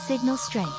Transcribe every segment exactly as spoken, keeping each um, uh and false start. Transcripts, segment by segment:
Signal Strength.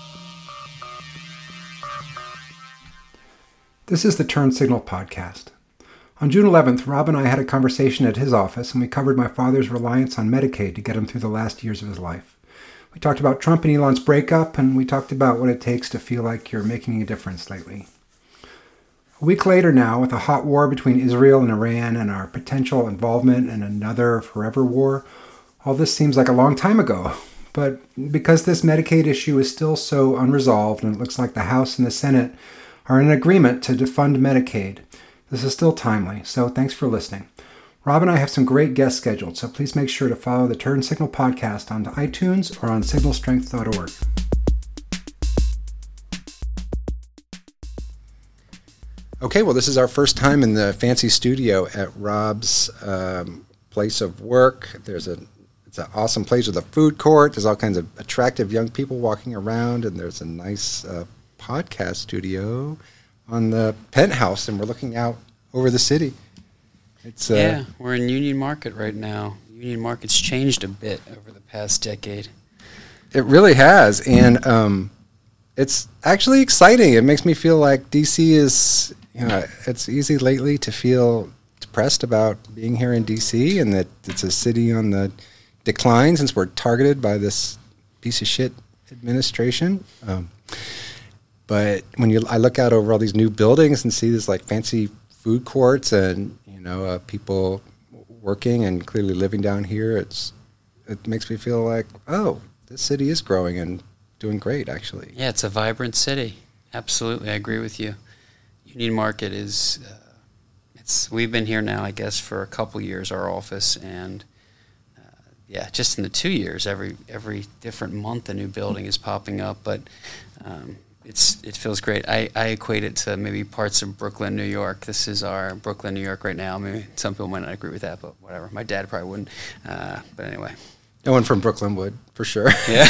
This is the Turn Signal podcast. On June eleventh, Rob and I had a conversation at his office, and we covered my father's reliance on Medicaid to get him through the last years of his life. We talked about Trump and Elon's breakup, and we talked about what it takes to feel like you're making a difference lately. A week later now, with a hot war between Israel and Iran and our potential involvement in another forever war, all this seems like a long time ago. But because this Medicaid issue is still so unresolved, and it looks like the House and the Senate are in agreement to defund Medicaid, this is still timely, so thanks for listening. Rob and I have some great guests scheduled, so please make sure to follow the Turn Signal podcast on iTunes or on signal strength dot org. Okay, well, this is our first time in the fancy studio at Rob's um, place of work. There's a It's an awesome place with a food court. There's all kinds of attractive young people walking around, and there's a nice uh, podcast studio on the penthouse, and we're looking out over the city. It's uh, yeah, we're in Union Market right now. Union Market's changed a bit over the past decade. It really has, and um, it's actually exciting. It makes me feel like D C is, you know, it's easy lately to feel depressed about being here in D C, and that it's a city on the decline since we're targeted by this piece of shit administration. Um, but when you, I look out over all these new buildings and see this like fancy food courts and, you know, uh, people working and clearly living down here, it's, it makes me feel like, oh, this city is growing and doing great, actually. Yeah, it's a vibrant city. Absolutely, I agree with you. Union Market is, uh, it's, we've been here now, I guess, for a couple years, our office, and yeah, just in the two years, every every different month a new building is popping up, but um, it's it feels great. I, I equate it to maybe parts of Brooklyn, New York. This is our Brooklyn, New York right now. Maybe some people might not agree with that, but whatever. My dad probably wouldn't. Uh, but anyway. No one from Brooklyn would, for sure. Yeah.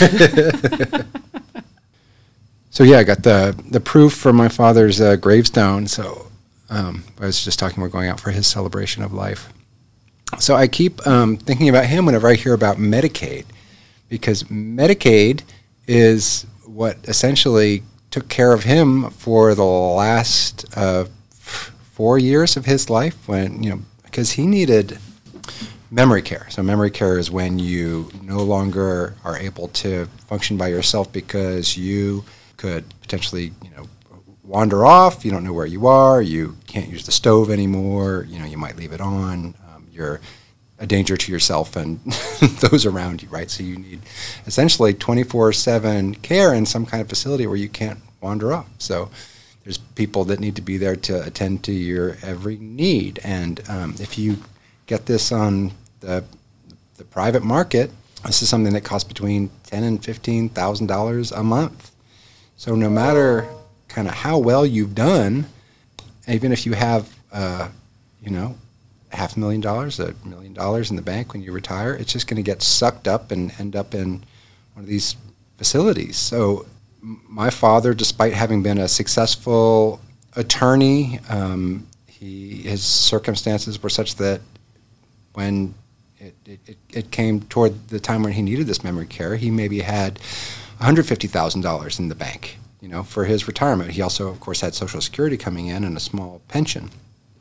So yeah, I got the, the proof for my father's uh, gravestone, so um, I was just talking, we're going out for his celebration of life. So I keep um, thinking about him whenever I hear about Medicaid, because Medicaid is what essentially took care of him for the last uh, f- four years of his life, when, you know, because he needed memory care. So memory care is when you no longer are able to function by yourself because you could potentially, you know, wander off, you don't know where you are, you can't use the stove anymore, you know, you might leave it on. You're a danger to yourself and those around you, right? So you need essentially twenty-four seven care in some kind of facility where you can't wander off. So there's people that need to be there to attend to your every need. And um, if you get this on the the private market, this is something that costs between ten and fifteen thousand dollars a month. So no matter kind of how well you've done, even if you have, uh, you know, half a million dollars, a million dollars in the bank when you retire, it's just going to get sucked up and end up in one of these facilities. So m- my father, despite having been a successful attorney, um, he his circumstances were such that when it, it, it came toward the time when he needed this memory care, he maybe had one hundred fifty thousand dollars in the bank, you know, for his retirement. He also, of course, had Social Security coming in and a small pension.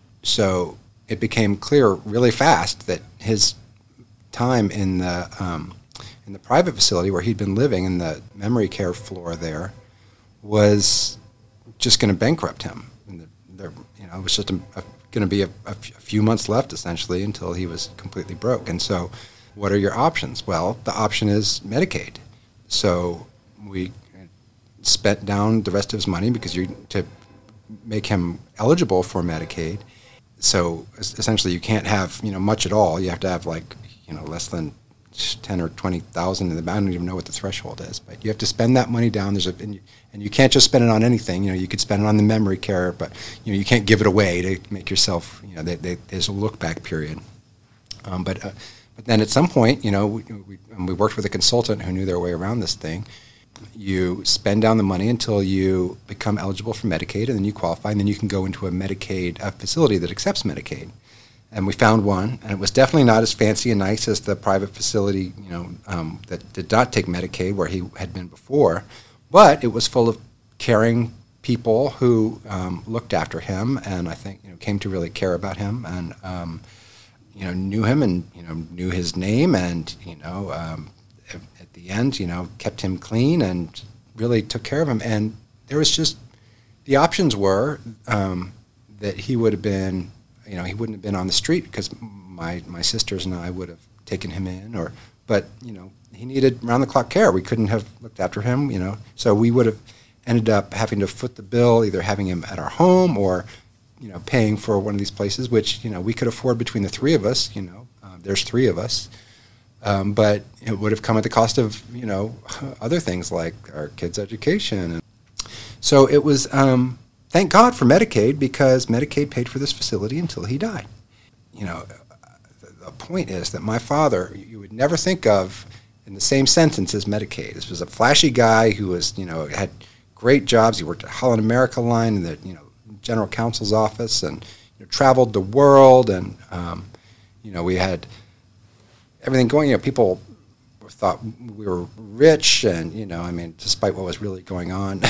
So it became clear really fast that his time in the um, in the private facility where he'd been living in the memory care floor there was just going to bankrupt him. And the, there, you know, it was just a, a, going to be a, a few months left essentially until he was completely broke. And so, what are your options? Well, the option is Medicaid. So we spent down the rest of his money because you to make him eligible for Medicaid. So essentially, you can't have, you know, much at all. You have to have like, you know, less than ten or twenty thousand in the bank. I don't even know what the threshold is, but you have to spend that money down. There's a and you, and you can't just spend it on anything. You know, you could spend it on the memory care, but you know, you can't give it away to make yourself. You know, they, they, there's a look back period. Um, but uh, but then at some point, you know, we, we and we worked with a consultant who knew their way around this thing. You spend down the money until you become eligible for Medicaid, and then you qualify, and then you can go into a Medicaid a facility that accepts Medicaid. and we found one, and it was definitely not as fancy and nice as the private facility, you know, um, that did not take Medicaid where he had been before, but it was full of caring people who um, looked after him, and I think you know came to really care about him, and um, you know knew him, and you know knew his name, and you know um, at, at the end, you know kept him clean and really took care of him. And there was just the options were um, that he would have been, you know, he wouldn't have been on the street because my my sisters and I would have taken him in, or but you know he needed round the clock care. We couldn't have looked after him, you know, so we would have ended up having to foot the bill, either having him at our home or, you know, paying for one of these places, which, you know, we could afford between the three of us, you know, uh, there's three of us. Um, but it would have come at the cost of, you know, other things like our kids' education. And so it was, um, thank God for Medicaid, because Medicaid paid for this facility until he died. You know, the, the point is that my father, you would never think of in the same sentence as Medicaid. This was a flashy guy who was, you know, had great jobs. He worked at Holland America Line in the you know general counsel's office, and you know, traveled the world. And um, you know we had everything going. You know, people thought we were rich, and you know, I mean, despite what was really going on.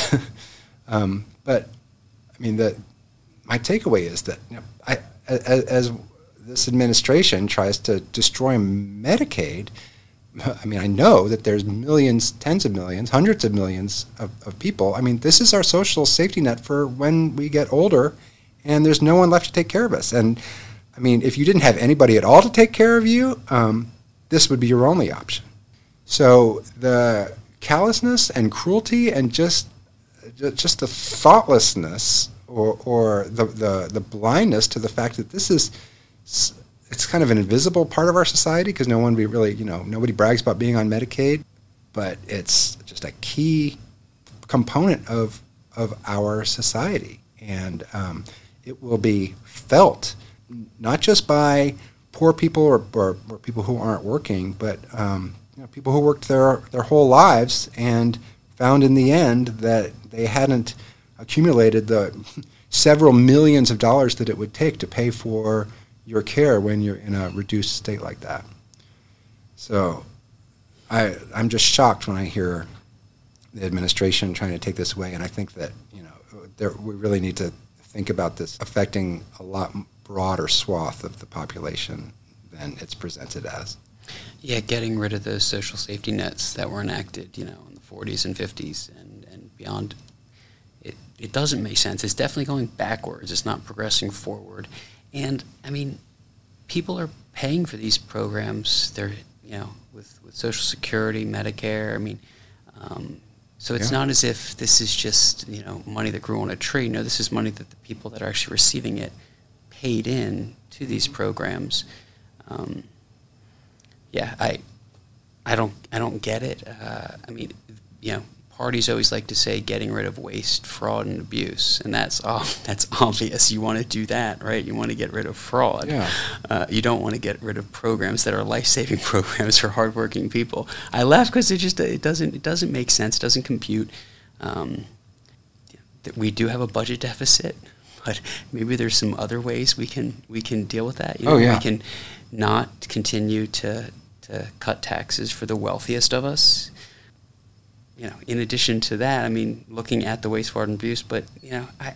um, but I mean, the my takeaway is that you know, I, as, as this administration tries to destroy Medicaid. I mean, I know that there's millions, tens of millions, hundreds of millions of, of people. I mean, this is our social safety net for when we get older and there's no one left to take care of us. And, I mean, if you didn't have anybody at all to take care of you, um, this would be your only option. So the callousness and cruelty and just just the thoughtlessness or, or the, the, the blindness to the fact that this is... it's kind of an invisible part of our society because no one be really, you know, nobody brags about being on Medicaid, but it's just a key component of of our society, and um, it will be felt not just by poor people or, or, or people who aren't working, but um, you know, people who worked their their whole lives and found in the end that they hadn't accumulated the several millions of dollars that it would take to pay for your care when you're in a reduced state like that. So I, I'm just shocked when I hear the administration trying to take this away, and I think that you know there, we really need to think about this affecting a lot broader swath of the population than it's presented as. Yeah, getting rid of those social safety nets that were enacted, you know, in the forties and fifties and, and beyond, it, it doesn't make sense. It's definitely going backwards. It's not progressing forward. And, I mean, people are paying for these programs. They're, you know, with, with Social Security, Medicare. I mean, um, so it's yeah. not as if this is just, you know, money that grew on a tree. No, this is money that the people that are actually receiving it paid in to these programs. Um, yeah, I, I don't, I don't get it. Uh, I mean, you know, parties always like to say getting rid of waste, fraud, and abuse, and that's oh, that's obvious. You want to do that, right? You want to get rid of fraud. Yeah. Uh, you don't want to get rid of programs that are life-saving programs for hardworking people. I laugh because it just it doesn't it doesn't make sense. It doesn't compute. Um, that we do have a budget deficit, but maybe there's some other ways we can we can deal with that. You know, oh yeah. We can not continue to to cut taxes for the wealthiest of us. You know, in addition to that, I mean, looking at the waste, fraud, and abuse, but you know, I,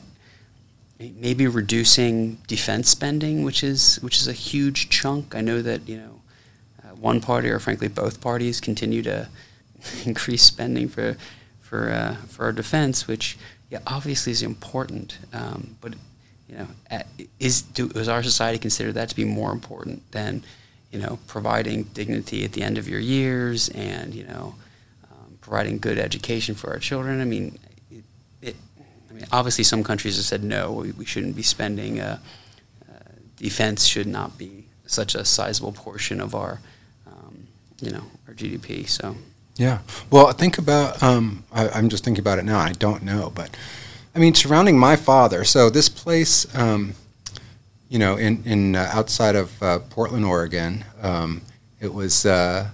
maybe reducing defense spending, which is which is a huge chunk. I know that you know, uh, one party or frankly both parties continue to increase spending for for uh, for our defense, which yeah, obviously is important. Um, but you know, at, is do, does our society consider that to be more important than you know providing dignity at the end of your years and you know. Providing good education for our children? I mean, it, it, I mean, obviously some countries have said no, we, we shouldn't be spending, uh, uh, defense should not be such a sizable portion of our, um, you know, our G D P, so. Yeah, well, think about, um, I, I'm just thinking about it now, I don't know, but, I mean, surrounding my father, so this place, um, you know, in, in uh, outside of uh, Portland, Oregon, um, it was, uh,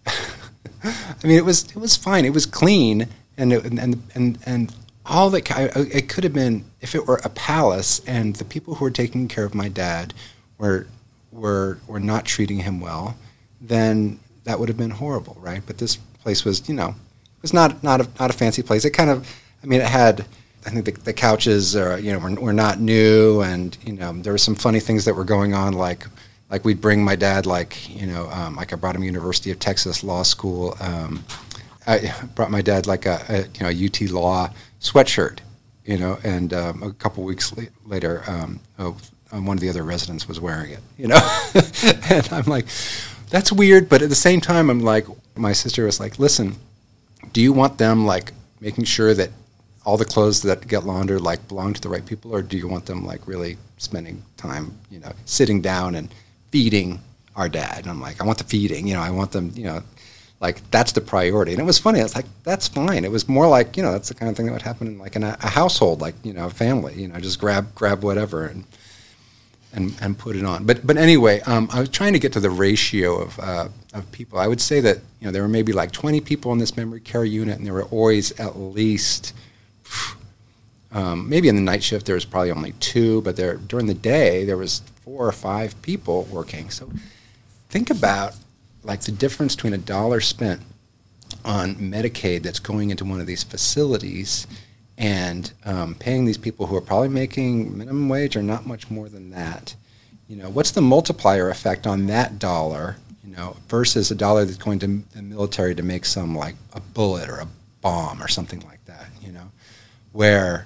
I mean, it was it was fine. It was clean, and it, and and and all that it could have been if it were a palace, and the people who were taking care of my dad were were were not treating him well, then that would have been horrible, right? But this place was, you know, it was not not a, not a fancy place. It kind of, I mean, it had, I think the, the couches are, you know, were, were not new, and you know, there were some funny things that were going on, like like we'd bring my dad, like you know, um, like I brought him University of Texas Law School. Um, I brought my dad like a, a you know a U T Law sweatshirt, you know, and um, a couple weeks la- later, um, oh, um, one of the other residents was wearing it, you know, and I'm like, that's weird, but at the same time, I'm like, my sister was like, listen, do you want them like making sure that all the clothes that get laundered like belong to the right people, or do you want them like really spending time, you know, sitting down and feeding our dad? And I'm like, I want the feeding, you know, I want them, you know, like that's the priority. And it was funny. I was like, that's fine. It was more like, you know, that's the kind of thing that would happen in like in a, a household, like, you know, a family, you know, just grab grab whatever and and and put it on. But but anyway, um, I was trying to get to the ratio of uh, of people. I would say that, you know, there were maybe like twenty people in this memory care unit, and there were always at least, um, maybe in the night shift there was probably only two, but there during the day there was four or five people working. So think about like the difference between a dollar spent on Medicaid that's going into one of these facilities and um, paying these people who are probably making minimum wage or not much more than that. You know, what's the multiplier effect on that dollar, you know, versus a dollar that's going to the military to make some like a bullet or a bomb or something like that, you know, where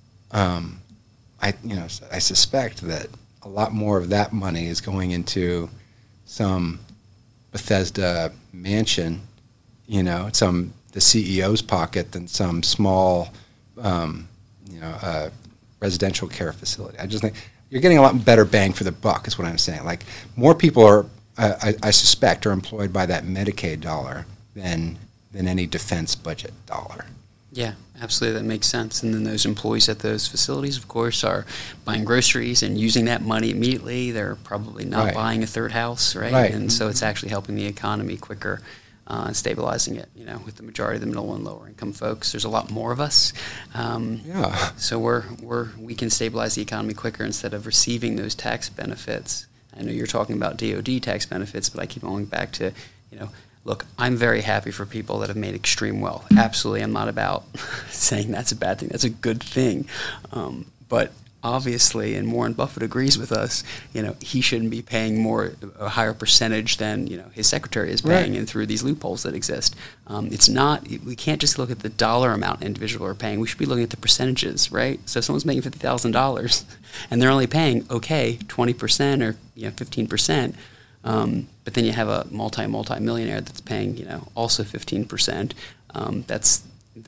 um, I, you know, I suspect that a lot more of that money is going into some Bethesda mansion, you know, some the C E O's pocket than some small, um, you know, uh, residential care facility. I just think you're getting a lot better bang for the buck, is what I'm saying. Like more people are, uh, I, I suspect, are employed by that Medicaid dollar than than any defense budget dollar. Yeah, absolutely. That makes sense. And then those employees at those facilities, of course, are buying groceries and using that money immediately. They're probably not Right. buying a third house, right? Right. And so it's actually helping the economy quicker uh, and stabilizing it, you know, with the majority of the middle and lower income folks. There's a lot more of us. Um, Yeah. So we're, we're, we can stabilize the economy quicker instead of receiving those tax benefits. I know you're talking about D O D tax benefits, but I keep going back to, you know, look, I'm very happy for people that have made extreme wealth. Absolutely, I'm not about saying that's a bad thing. That's a good thing. Um, but obviously, and Warren Buffett agrees with us, you know, he shouldn't be paying more, a higher percentage than, you know, his secretary is paying, Right. and through these loopholes that exist. Um, it's not, we can't just look at the dollar amount individuals are paying. We should be looking at the percentages, right? So if someone's making fifty thousand dollars and they're only paying, okay, twenty percent or, you know, fifteen percent, Um, but then you have a multi multi millionaire that's paying, you know, also fifteen percent. Um, that's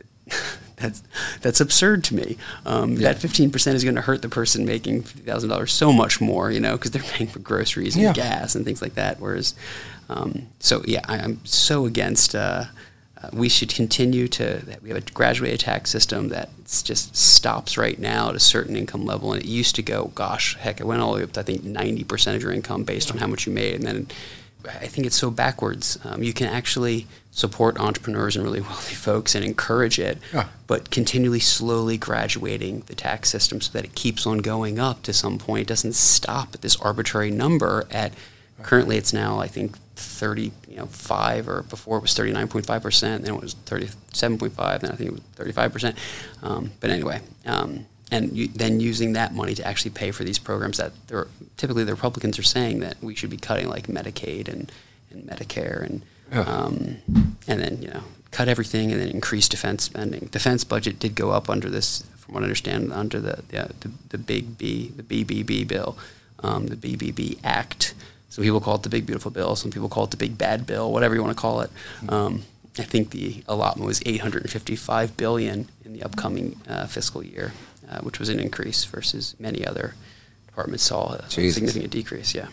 that's that's absurd to me. Um, Yeah. That fifteen percent is going to hurt the person making fifty thousand dollars so much more, you know, because they're paying for groceries and Yeah. gas and things like that. Whereas, um, so yeah, I, I'm so against. Uh, Uh, we should continue to, that we have a graduated tax system that just stops right now at a certain income level. And it used to go, gosh, heck, it went all the way up to, I think, ninety percent of your income based on how much you made. And then I think it's so backwards. Um, you can actually support entrepreneurs and really wealthy folks and encourage it, Yeah. but continually slowly graduating the tax system so that it keeps on going up to some point. It doesn't stop at this arbitrary number at, currently it's now, I think, thirty, you know, five, or before it was thirty-nine point five percent, then it was thirty-seven point five, then I think it was thirty-five percent. Um, but anyway, um, and you, then using that money to actually pay for these programs that they're, typically the Republicans are saying that we should be cutting, like Medicaid and, and Medicare, and Yeah. um, and then, you know, cut everything and then increase defense spending. Defense budget did go up under this, from what I understand, under the the, the, the big B, the B B B bill, um, the B B B Act. Some people call it the Big Beautiful Bill. Some people call it the Big Bad Bill, whatever you want to call it. Um, I think the allotment was eight hundred fifty-five billion dollars in the upcoming uh, fiscal year, uh, which was an increase versus many other departments saw a Jesus. significant decrease. Yeah,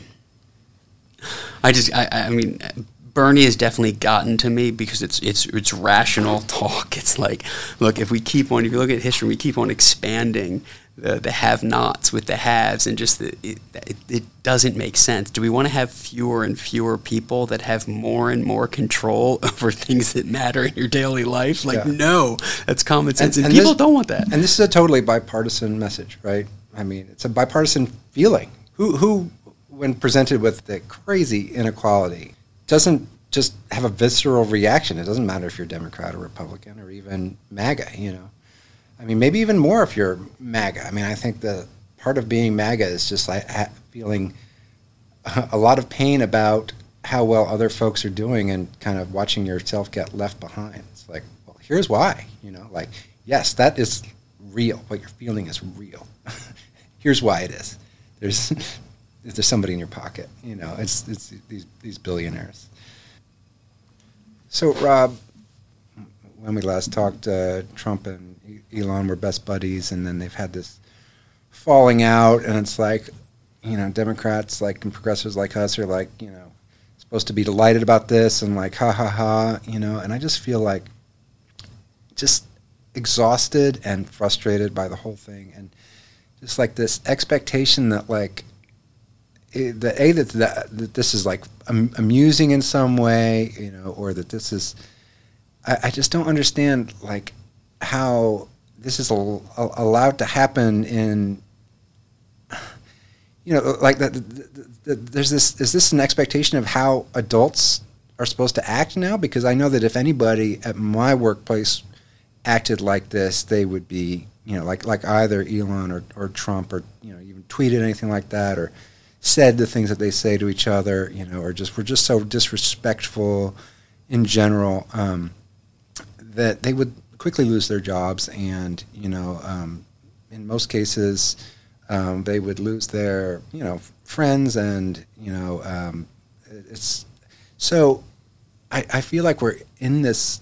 I just, I, I mean, Bernie has definitely gotten to me because it's it's it's rational talk. It's like, look, if we keep on, if you look at history, we keep on expanding the the have-nots with the haves, and just the, it, it, it doesn't make sense. Do we want to have fewer and fewer people that have more and more control over things that matter in your daily life? Like, Yeah. no, that's common sense, and, and people this- don't want that. And this is a totally bipartisan message, right? I mean, it's a bipartisan feeling. Who who when presented with the crazy inequality, doesn't just have a visceral reaction. It doesn't matter if you're Democrat or Republican or even MAGA, you know. I mean, maybe even more if you're MAGA. I mean, I think the part of being MAGA is just like feeling a lot of pain about how well other folks are doing and kind of watching yourself get left behind. It's like, well, here's why, you know, like, yes, that is real. What you're feeling is real. Here's why it is. There's there's somebody in your pocket, you know, it's it's these these billionaires. So, Rob, when we last talked, uh, Trump and Elon were best buddies, and then they've had this falling out, and it's like, you know, Democrats like and progressives like us are like, you know, supposed to be delighted about this and like, ha ha ha, you know, and I just feel like just exhausted and frustrated by the whole thing, and just like this expectation that like, it, that a that, that that this is like am, amusing in some way, you know, or that this is, I, I just don't understand like how this is al- al- allowed to happen in. You know, like that. The, the, the, there's this. Is this an expectation of how adults are supposed to act now? Because I know that if anybody at my workplace acted like this, they would be, you know, like like either Elon or, or Trump, or you know, even tweeted anything like that, or said the things that they say to each other, you know, or just were just so disrespectful in general um, that they would quickly lose their jobs, and you know, um, in most cases. Um, they would lose their, you know, friends, and you know, um, it's so. I, I feel like we're in this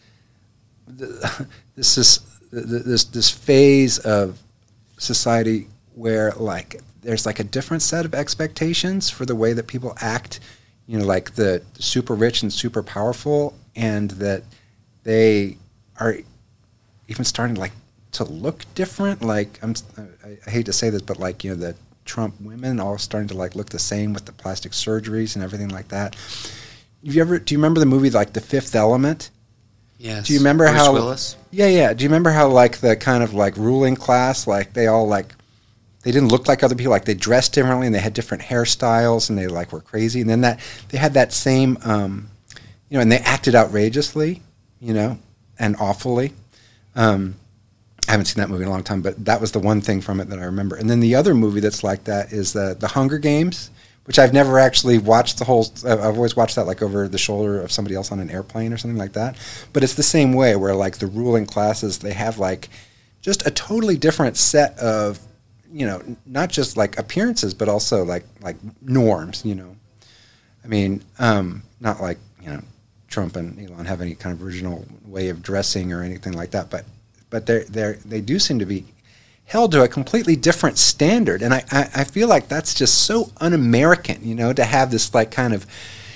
this is this this phase of society where like there's like a different set of expectations for the way that people act. You know, like the super rich and super powerful, and that they are even starting to like. to look different, like I'm, I, I hate to say this, but like you know the Trump women all starting to like look the same with the plastic surgeries and everything like that. Have you ever? Do you remember the movie like The Fifth Element? Yes. Do you remember Bruce how? Willis? Yeah, yeah. Do you remember how like the kind of like ruling class, like they all like they didn't look like other people, like they dressed differently and they had different hairstyles and they like were crazy, and then that they had that same, um, you know, and they acted outrageously, you know, and awfully. Um, I haven't seen that movie in a long time, but that was the one thing from it that I remember. And then the other movie that's like that is the the Hunger Games, which I've never actually watched the whole. I've always watched that like over the shoulder of somebody else on an airplane or something like that. But it's the same way where like the ruling classes, they have like just a totally different set of, you know, not just like appearances, but also like like norms. You know, I mean, um, not like you know Trump and Elon have any kind of original way of dressing or anything like that, but. But they they they do seem to be held to a completely different standard, and I, I, I feel like that's just so un-American, you know, to have this like kind of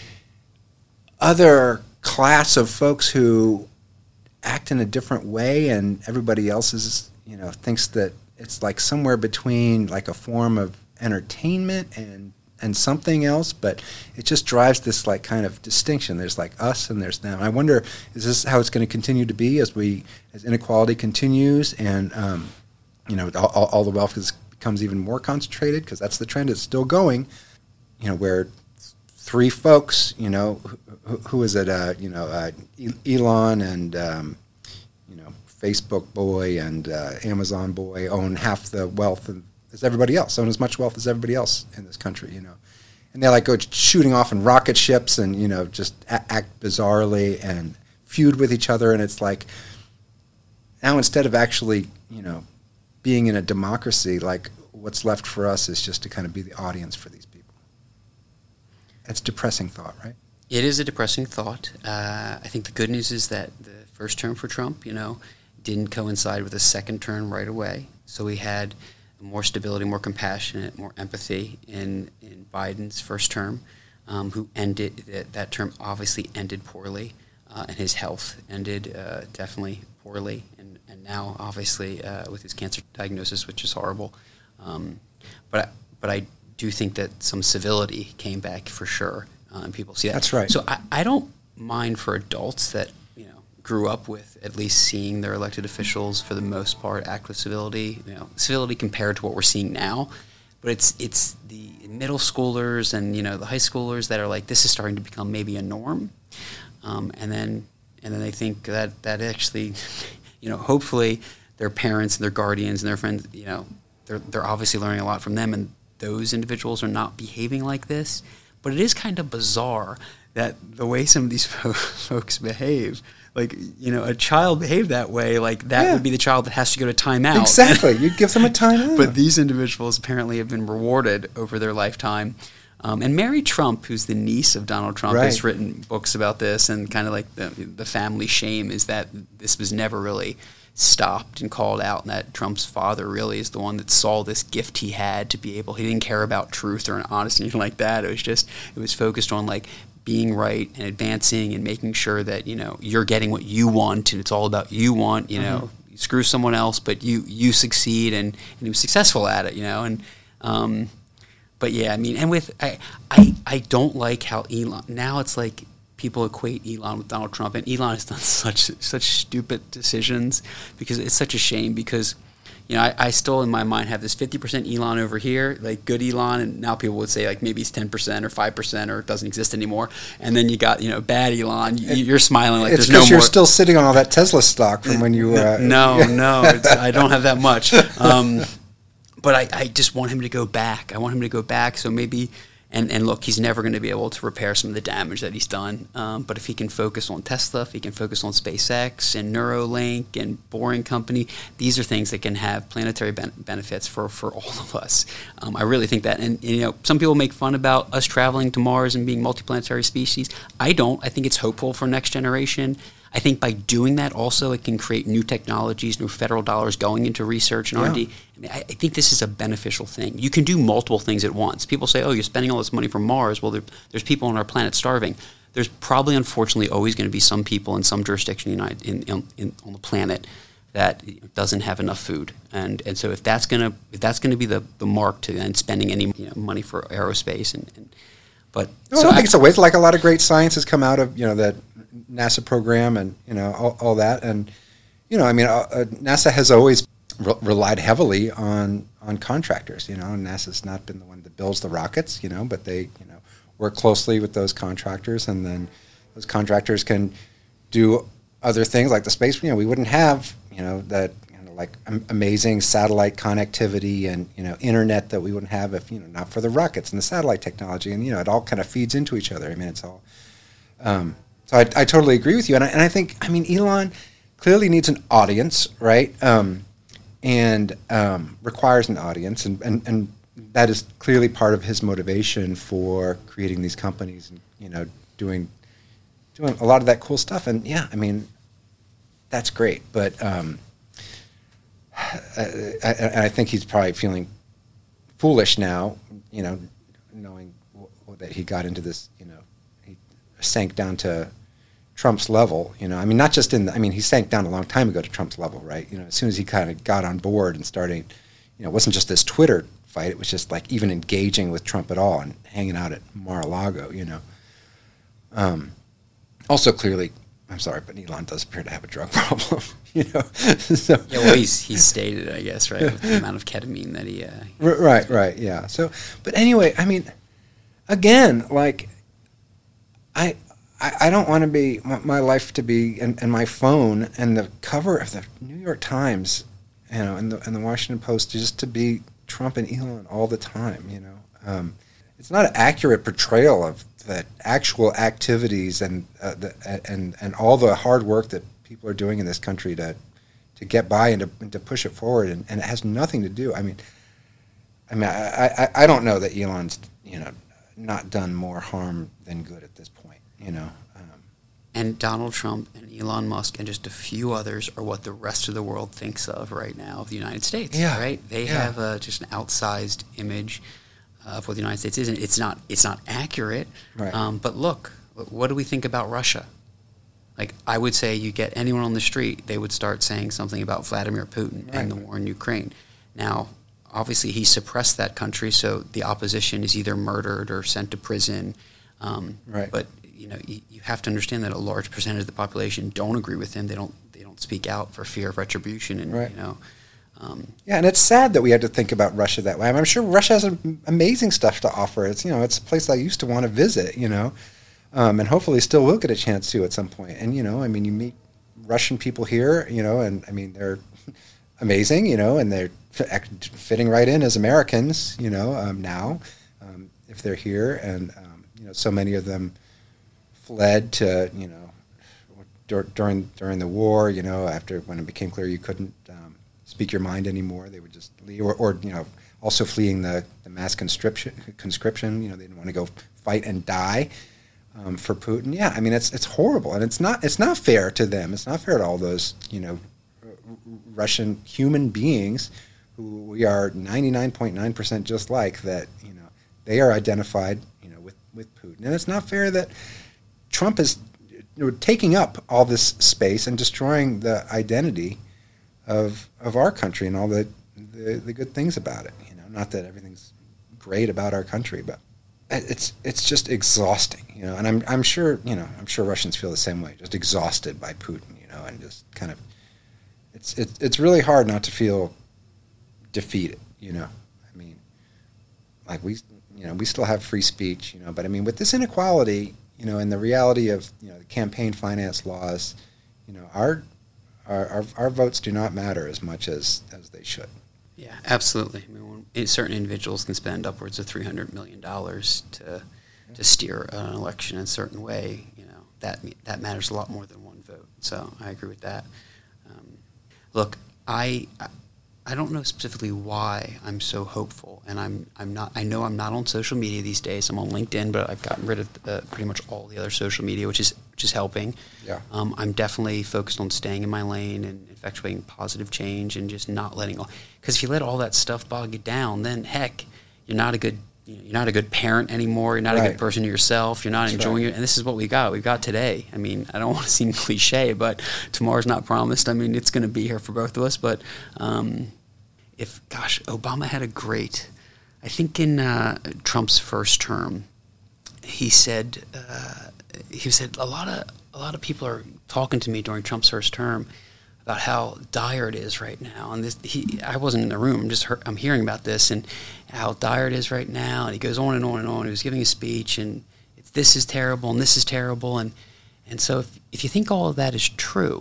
other class of folks who act in a different way, and everybody else is, you know, thinks that it's like somewhere between like a form of entertainment and and something else, but it just drives this like kind of distinction. There's like us and there's them. I wonder, is this how it's going to continue to be as we, as inequality continues and, um, you know, all, all the wealth is, becomes even more concentrated, because that's the trend. It's still going, you know, where three folks, you know, who, who is it, uh, you know, uh, Elon and, um, you know, Facebook boy and uh, Amazon boy own half the wealth and as everybody else, own as much wealth as everybody else in this country, you know. And they like go shooting off in rocket ships and, you know, just a- act bizarrely and feud with each other. And it's like, now instead of actually, you know, being in a democracy, like what's left for us is just to kind of be the audience for these people. It's a depressing thought, right? It is a depressing thought. Uh, I think the good news is that the first term for Trump, you know, didn't coincide with a second term right away. So we had more stability, more compassionate, more empathy in, in Biden's first term, um, who ended, that, that term obviously ended poorly, uh, and his health ended uh, definitely poorly, and, and now obviously uh, with his cancer diagnosis, which is horrible. Um, but, I, but I do think that some civility came back for sure, uh, and people see that. That's right. So I, I don't mind for adults that, you know, grew up with at least seeing their elected officials for the most part act with civility, you know, civility compared to what we're seeing now. but it's it's the middle schoolers and you know the high schoolers that are like, this is starting to become maybe a norm, um, and then and then they think that that actually, you know, hopefully their parents and their guardians and their friends, you know, they're they're obviously learning a lot from them, and those individuals are not behaving like this. But it is kind of bizarre that the way some of these folks behave, like, you know, a child behaved that way, like that yeah. would be the child that has to go to timeout. Exactly. You'd give them a timeout. But these individuals apparently have been rewarded over their lifetime. Um, and Mary Trump, who's the niece of Donald Trump, right. has written books about this, and kind of like the, the family shame is that this was never really stopped and called out, and that Trump's father really is the one that saw this gift he had to be able, he didn't care about truth or honesty or anything like that. It was just, it was focused on like being right and advancing and making sure that, you know, you're getting what you want, and it's all about you want, you know, mm-hmm. you screw someone else, but you, you succeed, and, and he was successful at it, you know, and, um, but yeah, I mean, and with, I, I, I don't like how Elon, now it's like, people equate Elon with Donald Trump, and Elon has done such such stupid decisions because it's such a shame. Because, you know, I, I still in my mind have this fifty percent Elon over here, like good Elon, and now people would say like maybe it's ten percent or five percent or it doesn't exist anymore. And then you got, you know, bad Elon. You, you're smiling like it's there's no more. It's because you're still sitting on all that Tesla stock from when you were. Uh, no, no, it's, I don't have that much. Um, but I, I just want him to go back. I want him to go back. So maybe. And, and look, he's never going to be able to repair some of the damage that he's done. Um, but if he can focus on Tesla, if he can focus on SpaceX and Neuralink and Boring Company, these are things that can have planetary ben- benefits for, for all of us. Um, I really think that. And, and, you know, some people make fun about us traveling to Mars and being multiplanetary species. I don't. I think it's hopeful for next generation. I think by doing that also it can create new technologies, new federal dollars going into research and yeah. R and D. I mean, I, I think this is a beneficial thing. You can do multiple things at once. People say, oh, you're spending all this money for Mars. Well, there, there's people on our planet starving. There's probably, unfortunately, always going to be some people in some jurisdiction in, in, in, in, on the planet that doesn't have enough food. And and so if that's going to if that's going to be the, the mark to then spending any you know, money for aerospace and, and but no, so I don't I, think it's a waste. Like a lot of great science has come out of you know that NASA program and you know all, all that, and you know I mean uh, uh, NASA has always re- relied heavily on on contractors. You know, and NASA's not been the one that builds the rockets. You know, but they you know work closely with those contractors, and then those contractors can do other things like the space. You know, we wouldn't have you know that you know, like am- amazing satellite connectivity and you know internet that we wouldn't have if you know not for the rockets and the satellite technology, and you know it all kind of feeds into each other. I mean, it's all. Um, So I, I totally agree with you, and I, and I think I mean Elon clearly needs an audience, right? Um, and um, requires an audience, and, and, and that is clearly part of his motivation for creating these companies and you know doing doing a lot of that cool stuff. And yeah, I mean that's great, but um, I, I, I think he's probably feeling foolish now, you know, knowing w- that he got into this, you know, he sank down to Trump's level, you know, I mean, not just in, the, I mean, he sank down a long time ago to Trump's level, right? You know, as soon as he kind of got on board and started, you know, it wasn't just this Twitter fight, it was just like even engaging with Trump at all and hanging out at Mar-a-Lago, you know. Um, also, clearly, I'm sorry, but Elon does appear to have a drug problem, you know. so, yeah, well, he's, he's stated, I guess, right, with the amount of ketamine that he... Uh, right, right, yeah. So, but anyway, I mean, again, like, I... I don't want to be my life to be and, and my phone and the cover of the New York Times, you know, and the and the Washington Post just to be Trump and Elon all the time. You know, um, it's not an accurate portrayal of the actual activities and uh, the, and and all the hard work that people are doing in this country to to get by and to, and to push it forward. And, and it has nothing to do. I mean, I mean, I, I I don't know that Elon's you know not done more harm than good at this point. You know, um, and Donald Trump and Elon Musk and just a few others are what the rest of the world thinks of right now of the United States. Yeah, right? They yeah. have a, just an outsized image of what the United States is, and it's not it's not accurate. Right. Um, but look, what do we think about Russia? Like, I would say you get anyone on the street, they would start saying something about Vladimir Putin right. and the war in Ukraine. Now, obviously, he suppressed that country, so the opposition is either murdered or sent to prison. Um, right. But you know, you, you have to understand that a large percentage of the population don't agree with him. They don't. They don't speak out for fear of retribution. And right. you know, Um, yeah, and it's sad that we had to think about Russia that way. I mean, I'm sure Russia has am- amazing stuff to offer. It's you know, it's a place I used to want to visit. You know, um, and hopefully still will get a chance to at some point. And you know, I mean, you meet Russian people here. You know, and I mean, they're amazing. You know, and they're fitting right in as Americans. You know, um, now um, if they're here, and um, you know, so many of them fled to you know dur- during during the war. You know, after when it became clear you couldn't. Um, speak your mind anymore. They would just leave, or, or you know, also fleeing the, the mass conscription. Conscription, you know, they didn't want to go fight and die um, for Putin. Yeah, I mean, it's it's horrible, and it's not it's not fair to them. It's not fair to all those you know Russian human beings who we are ninety-nine point nine percent just like. That you know they are identified you know with with Putin, and it's not fair that Trump is you know, taking up all this space and destroying the identity of of our country and all the, the the good things about it. You know, not that everything's great about our country, but it's it's just exhausting. You know, and I'm I'm sure you know I'm sure Russians feel the same way, just exhausted by Putin. You know, and just kind of it's it's it's really hard not to feel defeated. You know, I mean, like we you know we still have free speech. You know, but I mean with this inequality, you know, and the reality of you know the campaign finance laws, you know, our Our, our, our votes do not matter as much as, as they should. Yeah, absolutely. I mean, when, certain individuals can spend upwards of three hundred million dollars to yeah. to steer an election in a certain way. You know, that that matters a lot more than one vote. So I agree with that. Um, look, I I don't know specifically why I'm so hopeful, and I'm I'm not. I know I'm not on social media these days. I'm on LinkedIn, but I've gotten rid of uh, pretty much all the other social media, which is which is helping. Yeah. Um, I'm definitely focused on staying in my lane and effectuating positive change, and just not letting all. Because if you let all that stuff bog you down, then heck, you're not a good. You know, you're not a good parent anymore. You're not right. a good person to yourself. You're not That's enjoying right. it. And this is what we got. We've got today. I mean, I don't want to seem cliche, but tomorrow's not promised. I mean, it's going to be here for both of us. But um, if, gosh, Obama had a great, I think in uh, Trump's first term, he said, uh, he said a lot of a lot of people are talking to me during Trump's first term about how dire it is right now, and this he I wasn't in the room. I'm just heard, I'm hearing about this and how dire it is right now. And he goes on and on and on. He was giving a speech, and it's, this is terrible and this is terrible, and and so if if you think all of that is true,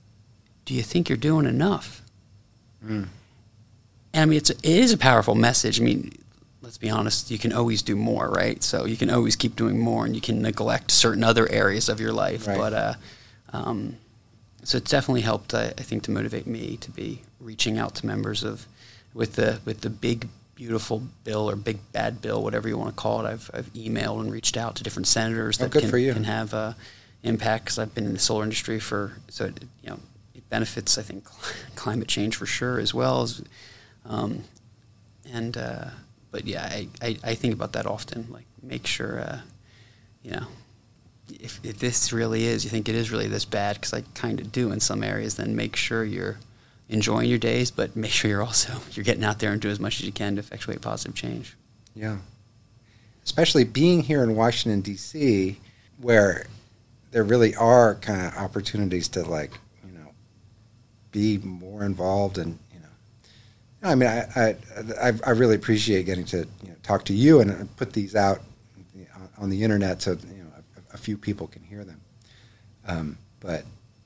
do you think you're doing enough? Mm. And I mean, it's a, it is a powerful message. I mean, let's be honest. You can always do more, right? So you can always keep doing more, and you can neglect certain other areas of your life, right. but. Uh, um, So it's definitely helped, I, I think, to motivate me to be reaching out to members of, with the with the big beautiful bill or big bad bill, whatever you want to call it. I've I've emailed and reached out to different senators that oh, can, can have uh, impact, because I've been in the solar industry for so it, you know it benefits, I think, climate change for sure as well as, um, and uh, but yeah, I, I, I think about that often. Like, make sure uh, you know. If, if this really is, you think it is really this bad, because I kind of do in some areas, then make sure you're enjoying your days, but make sure you're also, you're getting out there and do as much as you can to effectuate positive change. Yeah. Especially being here in Washington, D C, where there really are kind of opportunities to, like, you know, be more involved and, you know. I mean, I I, I, I really appreciate getting to, you know, talk to you and put these out on the internet so, you know, a few people can hear them, um, but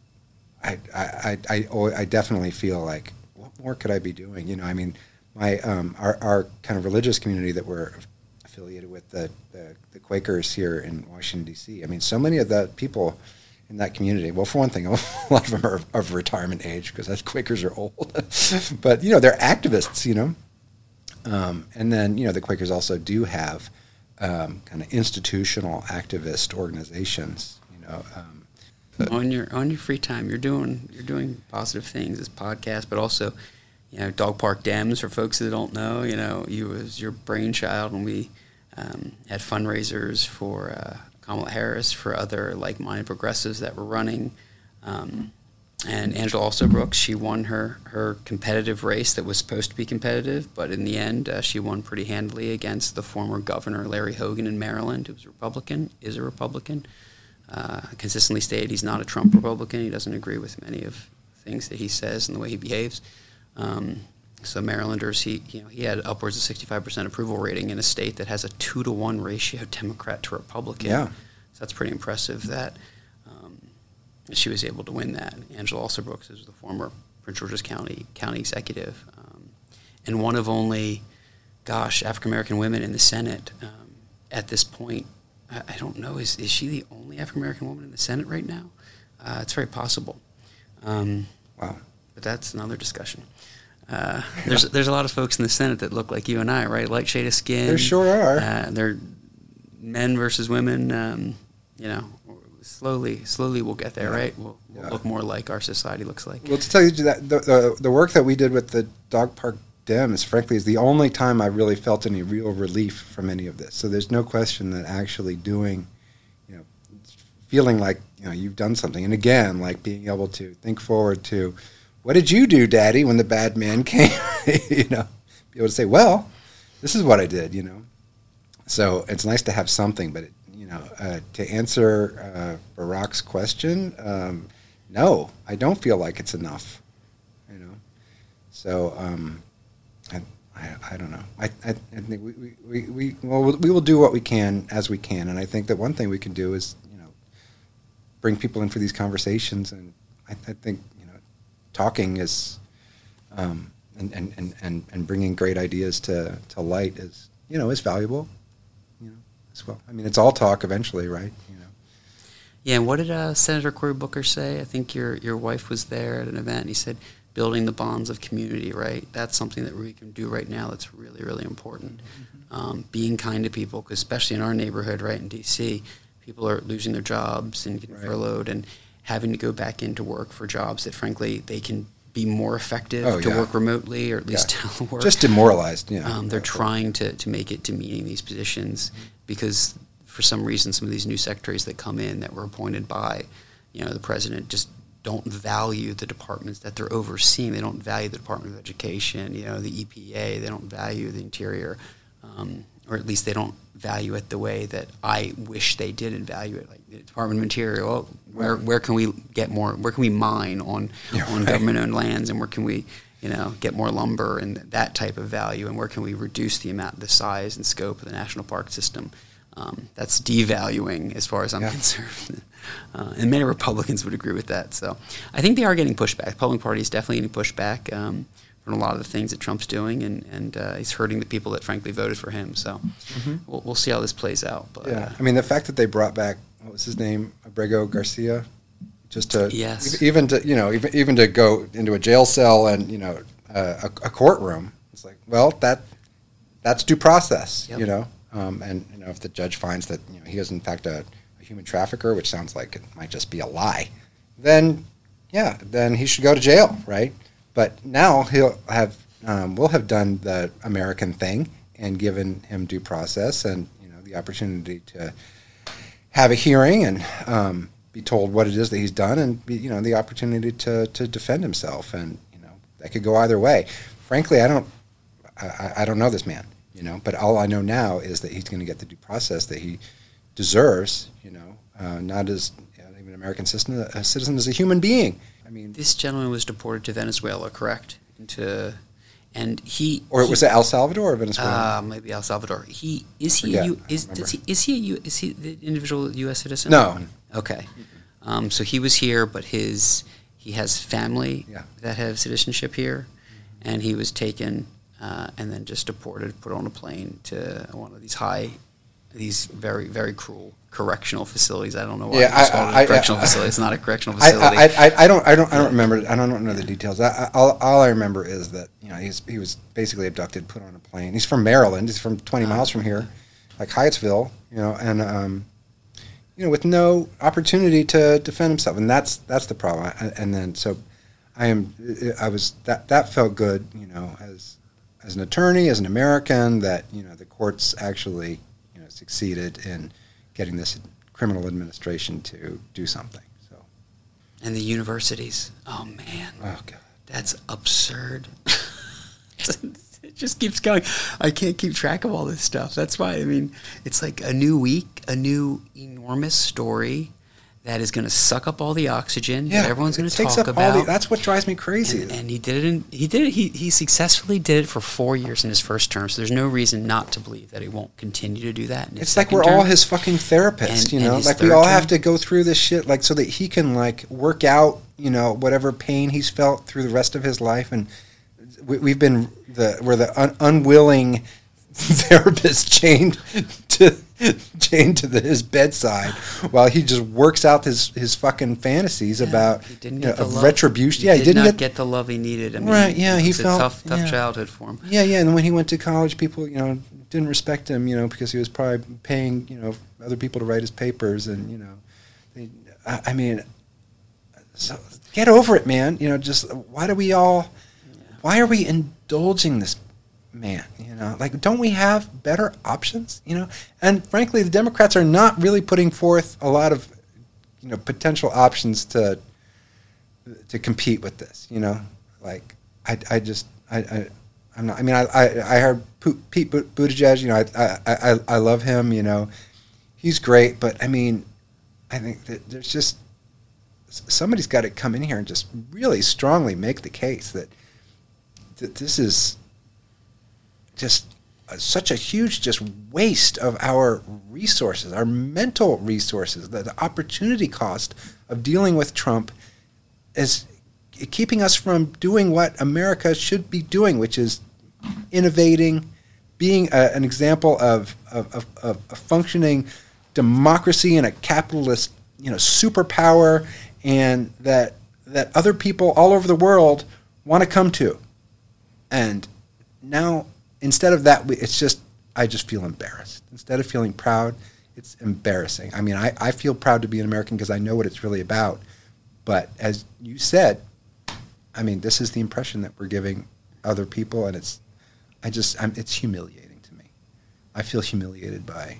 I, I, I, I definitely feel like, what more could I be doing? You know, I mean, my um, our, our kind of religious community that we're affiliated with, the, the the Quakers here in Washington D C. I mean, so many of the people in that community. Well, for one thing, a lot of them are of retirement age, because that's Quakers are old. But you know, they're activists. You know, um, and then you know, the Quakers also do have. Um, kind of institutional activist organizations, you know. Um, on your on your free time, you're doing you're doing positive things. This podcast, but also, you know, Dog Park Dems. For folks that don't know, you know, you was your brainchild when we um, had fundraisers for uh, Kamala Harris, for other like-minded progressives that were running. Um, And Angela Alsobrooks, she won her, her competitive race that was supposed to be competitive, but in the end, uh, she won pretty handily against the former governor, Larry Hogan, in Maryland, who was a Republican, is a Republican. Uh, consistently stated he's not a Trump Republican. He doesn't agree with many of the things that he says and the way he behaves. Um, so Marylanders, he you know he had upwards of sixty-five percent approval rating in a state that has a two to one ratio Democrat to Republican. Yeah. So that's pretty impressive that um, she was able to win that. Angela Alsobrooks is the former Prince George's County county executive, um, and one of only, gosh, African American women in the Senate um, at this point. I, I don't know. Is is she the only African American woman in the Senate right now? Uh, it's very possible. Um, Wow. But that's another discussion. Uh, there's there's a lot of folks in the Senate that look like you and I, right? Light shade of skin. There sure are. Uh, they're men versus women. Um, you know, slowly, slowly we'll get there, Yeah. right? We'll, we'll Yeah. look more like our society looks like. Well, to tell you that the, the the work that we did with the dog park Dems, frankly, is the only time I really felt any real relief from any of this. So there's no question that actually doing, you know, feeling like you know you've done something, and again, like being able to think forward to, what did you do, Daddy, when the bad man came? you know, be able to say, well, this is what I did. You know, so it's nice to have something, but it, you know, uh, to answer uh, Barack's question, um, no, I don't feel like it's enough. You know, so. Um, I, I, I don't know. I, I, I think we, we, we, we, well, we will do what we can as we can. And I think that one thing we can do is, you know, bring people in for these conversations. And I, I think, you know, talking is, um, and, and, and, and, and bringing great ideas to, to light is, you know, is valuable, you know, as well. I mean, it's all talk eventually, right? You know. Yeah, and what did uh, Senator Cory Booker say? I think your your wife was there at an event, and he said, building the bonds of community, right? That's something that we can do right now that's really, really important. Mm-hmm. Um, being kind to people, because especially in our neighborhood, right, in D C, people are losing their jobs and getting right. furloughed and having to go back into work for jobs that, frankly, they can be more effective oh, to yeah. work remotely or at least yeah. telework. Just demoralized, yeah. Um, they're trying to, to make it to meeting these positions mm-hmm. because for some reason some of these new secretaries that come in that were appointed by, you know, the president just don't value the departments that they're overseeing. They don't value the Department of Education, you know, the E P A. They don't value the Interior, um, or at least they don't value it the way that I wish they did and value it. Like the Department of Interior, well, where where can we get more? Where can we mine on yeah, on right. government-owned lands, and where can we, you know, get more lumber and that type of value, and where can we reduce the amount, the size and scope of the national park system? Um, that's devaluing as far as I'm yeah. concerned. Uh, and many Republicans would agree with that. So I think they are getting pushback. The Republican Party is definitely getting pushback um, from a lot of the things that Trump's doing, and, and uh, he's hurting the people that, frankly, voted for him. So mm-hmm. we'll, we'll see how this plays out. But, yeah, uh, I mean, the fact that they brought back, what was his name, Abrego Garcia, just to, yes. even to, you know, even, even to go into a jail cell and, you know, uh, a, a courtroom, it's like, well, that that's due process, yep. you know. Um, and you know, if the judge finds that you know he is in fact a, a human trafficker, which sounds like it might just be a lie, then yeah, then he should go to jail, right? But now he'll have um, we'll have done the American thing and given him due process and you know the opportunity to have a hearing and um, be told what it is that he's done and be, you know the opportunity to to defend himself, and you know that could go either way. Frankly, I don't I, I don't know this man. You know, but all I know now is that he's going to get the due process that he deserves. You know, uh, not as you know, even an American citizen, a citizen as a human being. I mean, this gentleman was deported to Venezuela, correct? Into, and he or he, was it El Salvador or Venezuela? Uh, maybe El Salvador. He is he Forget, a U, is does he, is he a U, is he the individual U S citizen? No. Okay, um, so he was here, but his he has family yeah. that have citizenship here, and he was taken. Uh, and then just deported, put on a plane to one of these high, these very, very cruel correctional facilities. I don't know why yeah, it's called I, a correctional I, facility. It's not a correctional facility. I, I, I, I don't, I don't, I don't remember. I don't know the details. I, I, all, all I remember is that you know he's he was basically abducted, put on a plane. He's from Maryland. He's from twenty miles from here, like Hyattsville. You know, and um, you know, with no opportunity to defend himself, and that's that's the problem. I, and then so, I am, I was that that felt good. You know, as as an attorney, as an American, that you know the courts actually you know succeeded in getting this criminal administration to do something. So, and the universities, oh man, oh god, that's absurd. It just keeps going. I can't keep track of all this stuff. That's why I mean, it's like a new week, a new enormous story that is going to suck up all the oxygen Yeah, that everyone's going to takes talk up all about. the, that's what drives me crazy. And, and he did it. In, he did it. He he successfully did it for four years in his first term. So there's no reason not to believe that he won't continue to do that. In his It's like second we're term. all his fucking therapists, And- you and know. his Like we third all term. have to go through this shit, like so that he can like work out, you know, whatever pain he's felt through the rest of his life. And we, we've been the we're the un, unwilling therapist chained to chained to the, his bedside while he just works out his, his fucking fantasies Yeah, about he didn't you know, get the of love. retribution. He yeah, did he didn't not get, get the love he needed. I mean, Right, yeah, it he was a felt- tough, tough yeah. childhood for him. Yeah, yeah, and when he went to college, people, you know, didn't respect him, you know, because he was probably paying, you know, other people to write his papers, and you know, they, I, I mean, so get over it, man. You know, just why do we all, why are we indulging this man? You know, like, don't we have better options? You know, and frankly, the Democrats are not really putting forth a lot of, you know, potential options to to compete with this. You know, like I, I just, I. I I'm not. I mean, I I, I heard Pete Buttigieg. You know, I, I I I love him. You know, he's great. But I mean, I think that there's just somebody's got to come in here and just really strongly make the case that that this is just a, such a huge just waste of our resources, our mental resources. The, the opportunity cost of dealing with Trump is keeping us from doing what America should be doing, which is innovating, being a, an example of, of, of, of a functioning democracy and a capitalist, you know, superpower, and that that other people all over the world want to come to. And now, instead of that, it's just, I just feel embarrassed. Instead of feeling proud, it's embarrassing. I mean, I, I feel proud to be an American because I know what it's really about. But as you said, I mean, this is the impression that we're giving other people, and it's, I just, I'm, it's humiliating to me. I feel humiliated by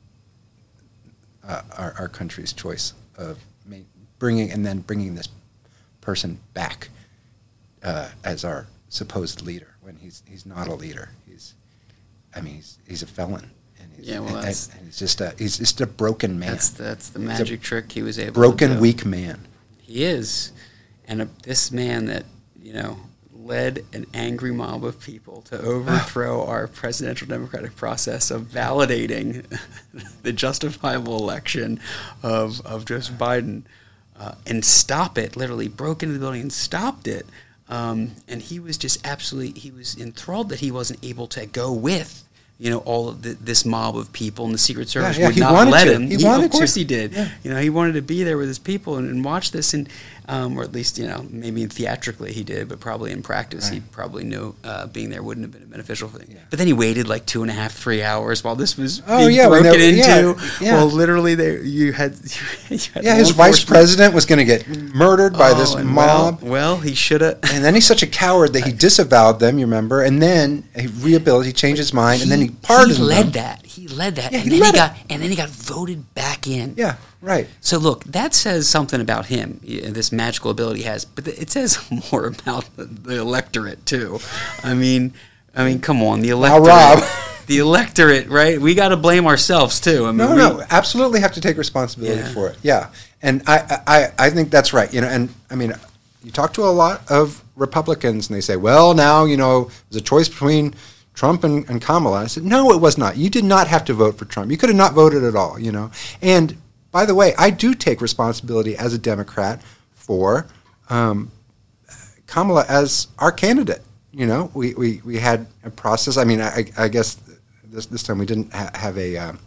uh, our, our country's choice of ma- bringing and then bringing this person back uh, as our supposed leader when he's he's not a leader. He's, I mean, he's he's a felon, and he's, Yeah, well, and, that's- and he's just a he's just a broken man. That's that's the He's a magic trick he was able broken, to do. weak man. He is. And a, this man that, you know, led an angry mob of people to overthrow our presidential democratic process of validating the justifiable election of, of Joseph Biden uh, and stop it, literally broke into the building and stopped it. Um, and he was just absolutely, he was enthralled that he wasn't able to go with, you know, all of the, this mob of people, and the Secret Service Yeah, yeah, would he not wanted let to. him. He wanted of course to. he did. Yeah. You know, he wanted to be there with his people and, and watch this, and um, or at least, you know, maybe theatrically he did, but probably in practice Right. he probably knew uh, being there wouldn't have been a beneficial thing. Yeah. But then he waited like two and a half, three hours while this was Oh, being yeah, when broken they- yeah, into. yeah. Well, literally, there you had, you had Yeah, law his vice enforcement. president was going to get murdered by Oh, this and mob. Well, well he should have. And then he's such a coward that he disavowed them, you remember? And then he rehabilitated, he changed his mind, and then he pardoned He led them. that. He led that, Yeah, and he then led he it. got, and then he got voted back in. Yeah, right. So look, that says something about him, y- this magical ability he has, but th- it says more about the, the electorate too. I mean, I mean, come on, the Now, electorate, Rob. the electorate, right? We got to blame ourselves too. I mean, No, we, no, absolutely have to take responsibility Yeah. for it. Yeah, and I, I, I think that's right. You know, and I mean, you talk to a lot of Republicans, and they say, "Well, now you know, there's a choice between Trump and, and Kamala." I said, "No, it was not. You did not have to vote for Trump. You could have not voted at all." You know, and by the way, I do take responsibility as a Democrat for um, Kamala as our candidate. You know, we, we, we had a process. I mean, I, I guess this this time we didn't ha- have a, um,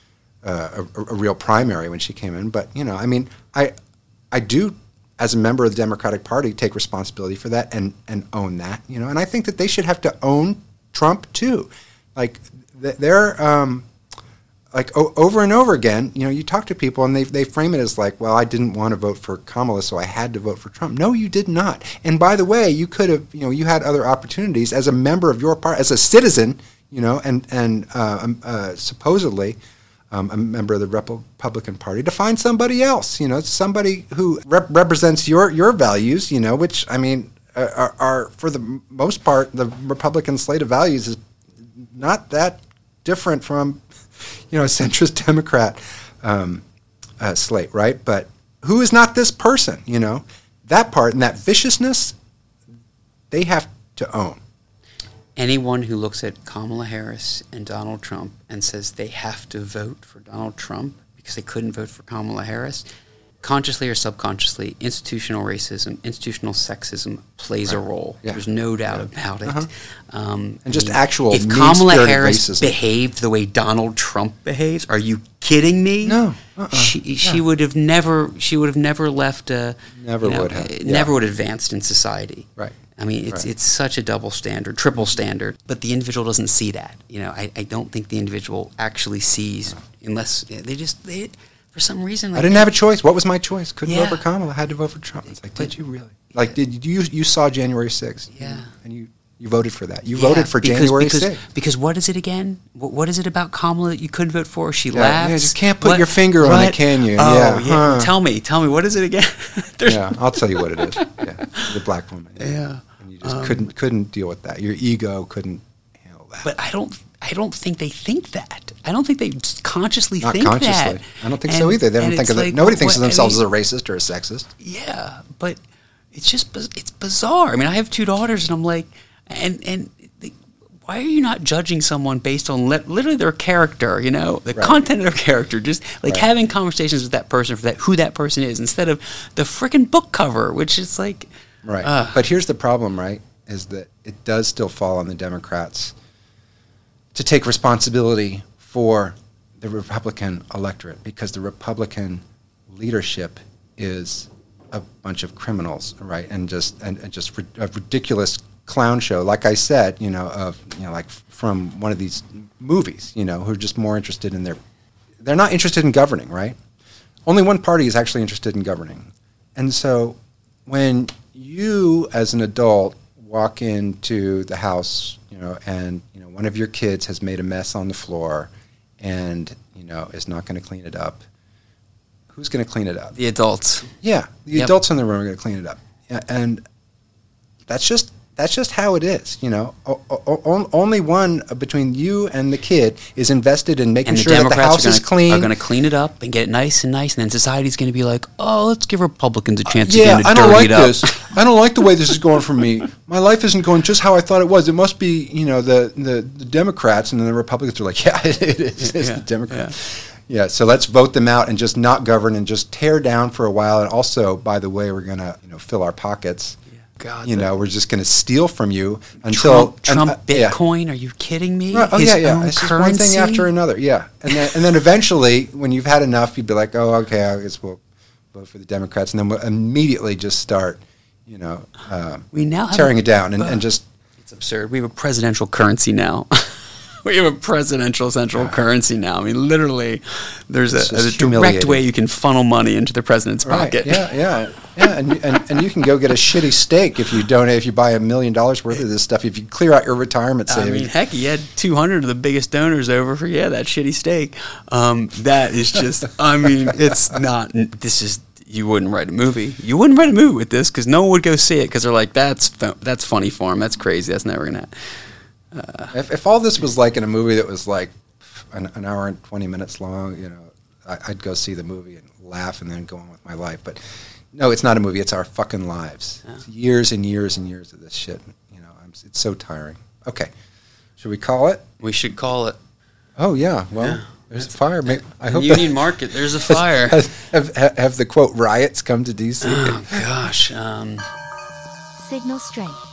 uh, a a real primary when she came in, but you know, I mean, I I do as a member of the Democratic Party take responsibility for that and and own that. You know, and I think that they should have to own Trump too. Like th- they're. Um, Like o- over and over again, you know, you talk to people and they they frame it as like, well, I didn't want to vote for Kamala, so I had to vote for Trump. No, you did not. And by the way, you could have, you know, you had other opportunities as a member of your party, as a citizen, you know, and and uh, um, uh, supposedly um, a member of the Republican Party, to find somebody else, you know, somebody who rep- represents your your values, you know, which I mean are, are for the most part the Republican slate of values is not that different from, you know, a centrist Democrat um, uh, slate, right? But who is not this person, you know? That part and that viciousness, they have to own. Anyone who looks at Kamala Harris and Donald Trump and says they have to vote for Donald Trump because they couldn't vote for Kamala Harris, consciously or subconsciously, institutional racism, institutional sexism plays right. a role. Yeah. There's no doubt yeah. about it. Uh-huh. Um, and just I mean, actual if Kamala Harris racism. behaved the way Donald Trump behaves, are you kidding me? No, uh-uh. she she yeah. would have never she would have never left a never you know, would have yeah. never would have advanced in society. Right. I mean, it's right. it's such a double standard, triple standard. But the individual doesn't see that. You know, I, I don't think the individual actually sees unless they just they. For some reason, like, I didn't have a choice. What was my choice? Couldn't yeah. vote for Kamala. I had to vote for Trump. It's like, but, did you really? Like, did you you saw January sixth? Yeah, and you, you voted for that. You yeah, voted for because, January because, sixth. Because what is it again? What, what is it about Kamala that you couldn't vote for? She yeah, laughs. Yeah, just can't put what, your finger what? on it, can you? Oh, yeah. yeah. Huh. Tell me, tell me, what is it again? yeah, I'll tell you what it is. Yeah, the black woman. Yeah, and you just um, couldn't couldn't deal with that. Your ego couldn't handle that. But I don't. I don't think they think that. I don't think they consciously Not think consciously. that. I don't think and, so either. They don't think of like, it. Nobody thinks what, of themselves I mean, as a racist or a sexist. Yeah, but it's just it's bizarre. I mean, I have two daughters, and I'm like, and and they, why are you not judging someone based on li- literally their character? You know, the right. content of their character. Just like right. having conversations with that person for that who that person is, instead of the freaking book cover, which is like, right. Uh, but here's the problem, right? Is that it does still fall on the Democrats to take responsibility for the Republican electorate, because the Republican leadership is a bunch of criminals, right? And just and, and just a ridiculous clown show, like I said, you know, of you know, like from one of these movies, you know, who are just more interested in their. They're not interested in governing, right? Only one party is actually interested in governing, and so when you, as an adult, walk into the house, you know, and you know one of your kids has made a mess on the floor, and you know is not going to clean it up. Who's going to clean it up? the adults. Yeah, the Yep. adults in the room are going to clean it up, yeah, and that's just that's just how it is. You know, o- o- only one between you and the kid is invested in making And the sure that the Democrats house are is gonna, clean. are going to clean it up and get it nice and nice, and then society's going to be like, oh, let's give Republicans a chance yeah, again to I don't dirty like it up. this. I don't like the way this is going for me. My life isn't going just how I thought it was. It must be, you know, the, the, the Democrats, and then the Republicans are like, yeah, it is. It's Yeah, the Democrats. Yeah. yeah, so let's vote them out and just not govern and just tear down for a while. And also, by the way, we're going to, you know, fill our pockets. God, you know, we're just going to steal from you until Trump, Trump and, uh, yeah. Bitcoin. Are you kidding me? Right. Oh His yeah, yeah. own It's just currency? one thing after another. Yeah, and then and then eventually, when you've had enough, you'd be like, oh, okay, I guess we'll vote for the Democrats, and then we'll immediately just start, you know, uh, We now have tearing a- it down and, and just. It's absurd. We have a presidential currency now. We have a presidential central currency now. I mean, literally, there's It's a, a just direct humiliating. way you can funnel money into the president's Right. pocket. Yeah, yeah, yeah, and, and and you can go get a shitty steak if you donate. If you buy a million dollars worth of this stuff, if you clear out your retirement I savings. mean, heck, he had two hundred of the biggest donors over for, yeah, that shitty steak. Um, that is just, I mean, it's not, this is, you wouldn't write a movie. You wouldn't write a movie with this because no one would go see it because they're like, that's fu- that's funny for him. That's crazy. That's never going to happen. Uh, If, if all this was like in a movie that was like an, an hour and twenty minutes long, you know, I, I'd go see the movie and laugh and then go on with my life. But no, it's not a movie. It's our fucking lives. Yeah. It's years and years and years of this shit. You know, I'm, it's so tiring. Okay, should we call it? we should call it. Oh yeah. Well, Yeah. there's a fire. Maybe, I hope Union that- Market, there's a fire. Have, have, have, have the quote riots come to D C? Oh, gosh. Um, Signal strength.